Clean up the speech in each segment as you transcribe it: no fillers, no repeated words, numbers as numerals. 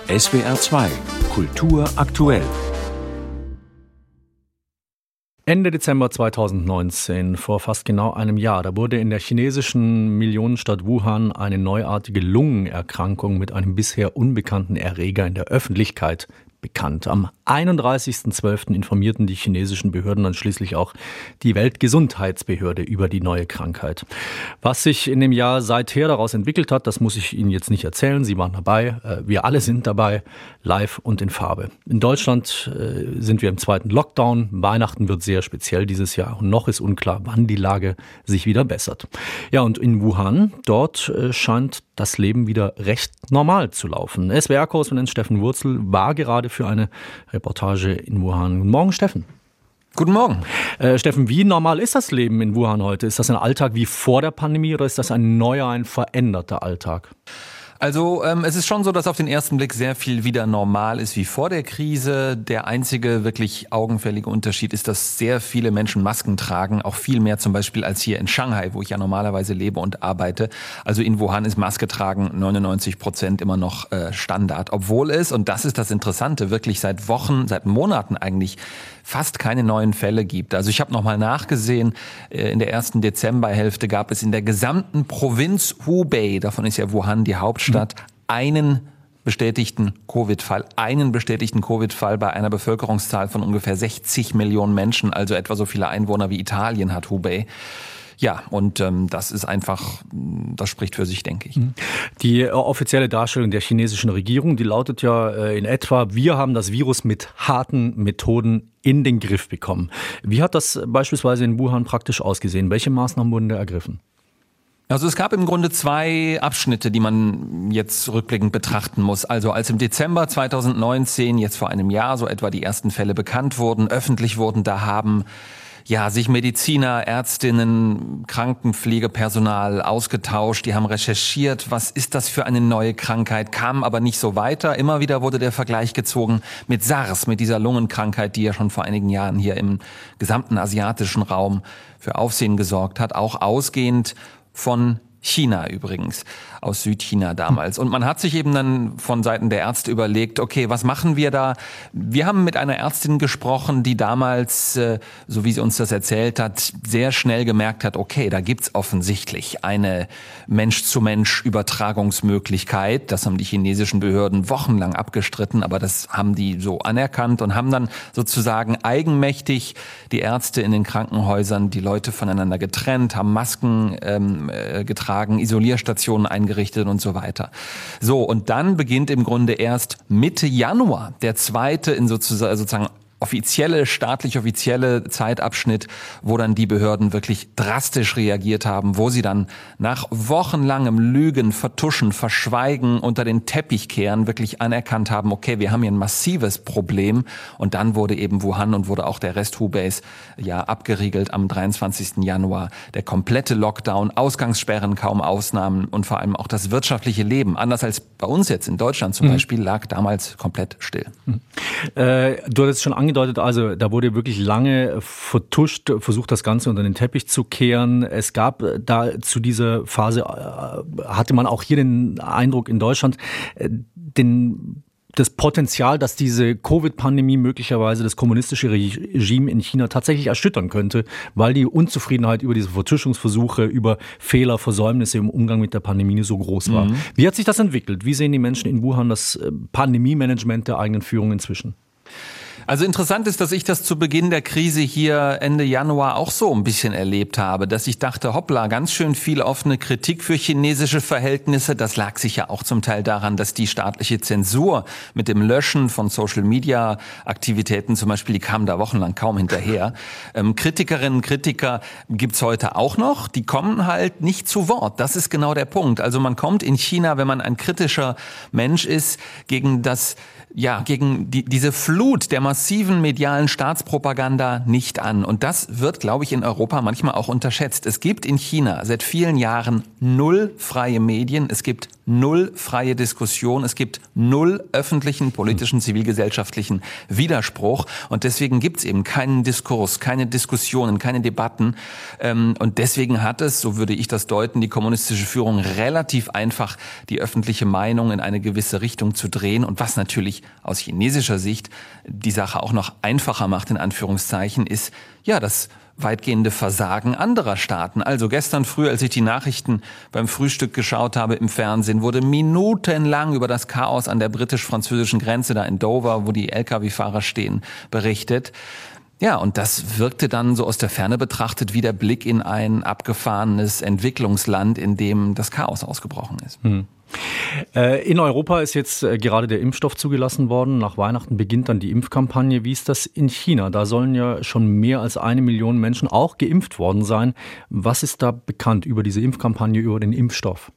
SWR 2 Kultur aktuell. Ende Dezember 2019, vor fast genau einem Jahr, da wurde in der chinesischen Millionenstadt Wuhan eine neuartige Lungenerkrankung mit einem bisher unbekannten Erreger in der Öffentlichkeit bekannt. Am 31.12. informierten die chinesischen Behörden dann schließlich auch die Weltgesundheitsbehörde über die neue Krankheit. Was sich in dem Jahr seither daraus entwickelt hat, das muss ich Ihnen jetzt nicht erzählen. Sie waren dabei, wir alle sind dabei, live und in Farbe. In Deutschland sind wir im zweiten Lockdown. Weihnachten wird sehr speziell dieses Jahr und noch ist unklar, wann die Lage sich wieder bessert. Ja, und in Wuhan, dort scheint das Leben wieder recht normal zu laufen. SWR-Korrespondent Steffen Wurzel war gerade für eine Reportage in Wuhan. Guten Morgen, Steffen. Guten Morgen. Steffen, wie normal ist das Leben in Wuhan heute? Ist das ein Alltag wie vor der Pandemie oder ist das ein neuer, ein veränderter Alltag? Also es ist schon so, dass auf den ersten Blick sehr viel wieder normal ist wie vor der Krise. Der einzige wirklich augenfällige Unterschied ist, dass sehr viele Menschen Masken tragen, auch viel mehr zum Beispiel als hier in Shanghai, wo ich ja normalerweise lebe und arbeite. Also in Wuhan ist Maske tragen 99% immer noch Standard, obwohl es, und das ist das Interessante, wirklich seit Wochen, seit Monaten eigentlich fast keine neuen Fälle gibt. Also ich habe nochmal nachgesehen, in der ersten Dezemberhälfte gab es in der gesamten Provinz Hubei, davon ist ja Wuhan die Hauptstadt, einen bestätigten Covid-Fall bei einer Bevölkerungszahl von ungefähr 60 Millionen Menschen, also etwa so viele Einwohner wie Italien hat Hubei. Ja, und das ist einfach, das spricht für sich, denke ich. Die offizielle Darstellung der chinesischen Regierung, die lautet ja in etwa, wir haben das Virus mit harten Methoden in den Griff bekommen. Wie hat das beispielsweise in Wuhan praktisch ausgesehen? Welche Maßnahmen wurden da ergriffen? Also es gab im Grunde zwei Abschnitte, die man jetzt rückblickend betrachten muss. Also als im Dezember 2019, jetzt vor einem Jahr, so etwa die ersten Fälle bekannt wurden, öffentlich wurden, da haben sich Mediziner, Ärztinnen, Krankenpflegepersonal ausgetauscht, die haben recherchiert, was ist das für eine neue Krankheit, kamen aber nicht so weiter. Immer wieder wurde der Vergleich gezogen mit SARS, mit dieser Lungenkrankheit, die ja schon vor einigen Jahren hier im gesamten asiatischen Raum für Aufsehen gesorgt hat, auch ausgehend von China übrigens, aus Südchina damals. Und man hat sich eben dann von Seiten der Ärzte überlegt, okay, was machen wir da? Wir haben mit einer Ärztin gesprochen, die damals, so wie sie uns das erzählt hat, sehr schnell gemerkt hat, okay, da gibt's offensichtlich eine Mensch-zu-Mensch-Übertragungsmöglichkeit. Das haben die chinesischen Behörden wochenlang abgestritten, aber das haben die so anerkannt und haben dann sozusagen eigenmächtig die Ärzte in den Krankenhäusern, die Leute voneinander getrennt, haben Masken getragen, Isolierstationen eingerichtet und so weiter. So, und dann beginnt im Grunde erst Mitte Januar der zweite in sozusagen staatlich offizielle Zeitabschnitt, wo dann die Behörden wirklich drastisch reagiert haben, wo sie dann nach wochenlangem Lügen, Vertuschen, Verschweigen, unter den Teppich kehren, wirklich anerkannt haben, okay, wir haben hier ein massives Problem. Und dann wurde eben Wuhan und wurde auch der Rest Hubeis abgeriegelt am 23. Januar. Der komplette Lockdown, Ausgangssperren, kaum Ausnahmen und vor allem auch das wirtschaftliche Leben, anders als bei uns jetzt in Deutschland zum Beispiel, lag damals komplett still. Du hattest schon angedeutet, also da wurde wirklich lange vertuscht, versucht das Ganze unter den Teppich zu kehren. Es gab da zu dieser Phase, hatte man auch hier den Eindruck in Deutschland, das Potenzial, dass diese Covid-Pandemie möglicherweise das kommunistische Regime in China tatsächlich erschüttern könnte, weil die Unzufriedenheit über diese Vertuschungsversuche, über Fehler, Versäumnisse im Umgang mit der Pandemie so groß war. Wie hat sich das entwickelt? Wie sehen die Menschen in Wuhan das Pandemie-Management der eigenen Führung inzwischen? Also interessant ist, dass ich das zu Beginn der Krise hier Ende Januar auch so ein bisschen erlebt habe, dass ich dachte, hoppla, ganz schön viel offene Kritik für chinesische Verhältnisse. Das lag sicher auch zum Teil daran, dass die staatliche Zensur mit dem Löschen von Social-Media-Aktivitäten zum Beispiel, die kamen da wochenlang kaum hinterher. Kritikerinnen und Kritiker gibt's heute auch noch, die kommen halt nicht zu Wort. Das ist genau der Punkt. Also man kommt in China, wenn man ein kritischer Mensch ist, gegen diese Flut der massiven medialen Staatspropaganda nicht an. Und das wird, glaube ich, in Europa manchmal auch unterschätzt. Es gibt in China seit vielen Jahren 0 freie Medien. Es gibt null freie Diskussion, es gibt null öffentlichen, politischen, zivilgesellschaftlichen Widerspruch und deswegen gibt's eben keinen Diskurs, keine Diskussionen, keine Debatten und deswegen hat es, so würde ich das deuten, die kommunistische Führung relativ einfach, die öffentliche Meinung in eine gewisse Richtung zu drehen und was natürlich aus chinesischer Sicht die Sache auch noch einfacher macht, in Anführungszeichen, ist ja das weitgehende Versagen anderer Staaten. Also gestern früh, als ich die Nachrichten beim Frühstück geschaut habe im Fernsehen, wurde minutenlang über das Chaos an der britisch-französischen Grenze da in Dover, wo die Lkw-Fahrer stehen, berichtet. Ja, und das wirkte dann so aus der Ferne betrachtet wie der Blick in ein abgefahrenes Entwicklungsland, in dem das Chaos ausgebrochen ist. In Europa ist jetzt gerade der Impfstoff zugelassen worden. Nach Weihnachten beginnt dann die Impfkampagne. Wie ist das in China? Da sollen ja schon mehr als 1 Million Menschen auch geimpft worden sein. Was ist da bekannt über diese Impfkampagne, über den Impfstoff?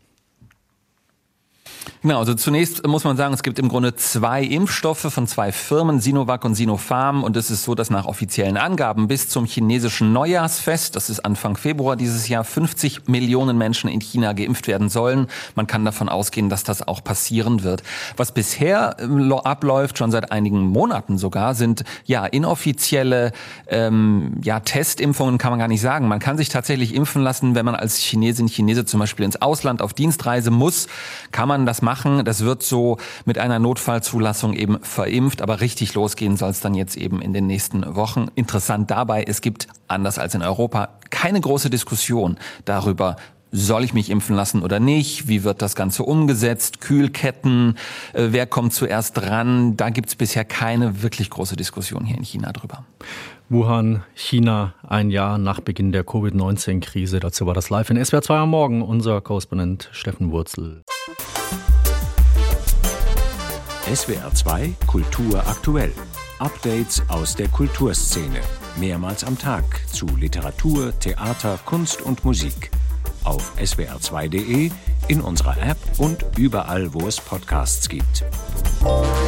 Genau, also zunächst muss man sagen, es gibt im Grunde 2 Impfstoffe von 2 Firmen, Sinovac und Sinopharm. Und es ist so, dass nach offiziellen Angaben bis zum chinesischen Neujahrsfest, das ist Anfang Februar dieses Jahr, 50 Millionen Menschen in China geimpft werden sollen. Man kann davon ausgehen, dass das auch passieren wird. Was bisher abläuft, schon seit einigen Monaten sogar, sind ja inoffizielle Testimpfungen, kann man gar nicht sagen. Man kann sich tatsächlich impfen lassen, wenn man als Chinesin, Chinese zum Beispiel ins Ausland auf Dienstreise muss, kann man das machen. Das wird so mit einer Notfallzulassung eben verimpft, aber richtig losgehen soll es dann jetzt eben in den nächsten Wochen. Interessant dabei, es gibt, anders als in Europa, keine große Diskussion darüber, soll ich mich impfen lassen oder nicht? Wie wird das Ganze umgesetzt? Kühlketten, wer kommt zuerst dran? Da gibt es bisher keine wirklich große Diskussion hier in China drüber. Wuhan, China, ein Jahr nach Beginn der Covid-19-Krise. Dazu war das live in SWR 2 am Morgen. Unser Korrespondent Steffen Wurzel. SWR 2 Kultur aktuell. Updates aus der Kulturszene. Mehrmals am Tag zu Literatur, Theater, Kunst und Musik. Auf swr2.de, in unserer App und überall, wo es Podcasts gibt.